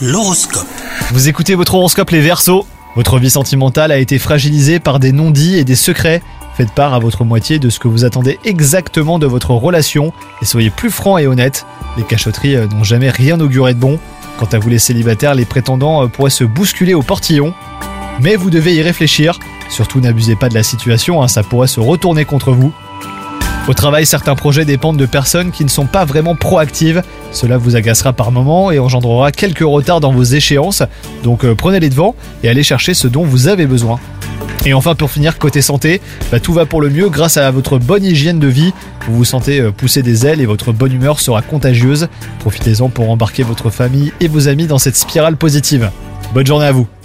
L'horoscope. Vous écoutez votre horoscope les Verseaux. Votre vie sentimentale a été fragilisée par des non-dits et des secrets. Faites part à votre moitié de ce que vous attendez exactement de votre relation et soyez plus franc et honnête. Les cachotteries n'ont jamais rien auguré de bon. Quant à vous les célibataires, les prétendants pourraient se bousculer au portillon. Mais vous devez y réfléchir. Surtout n'abusez pas de la situation, ça pourrait se retourner contre vous. Au travail, certains projets dépendent de personnes qui ne sont pas vraiment proactives. Cela vous agacera par moments et engendrera quelques retards dans vos échéances. Donc prenez les devants et allez chercher ce dont vous avez besoin. Et enfin pour finir, côté santé, tout va pour le mieux grâce à votre bonne hygiène de vie. Vous vous sentez pousser des ailes et votre bonne humeur sera contagieuse. Profitez-en pour embarquer votre famille et vos amis dans cette spirale positive. Bonne journée à vous.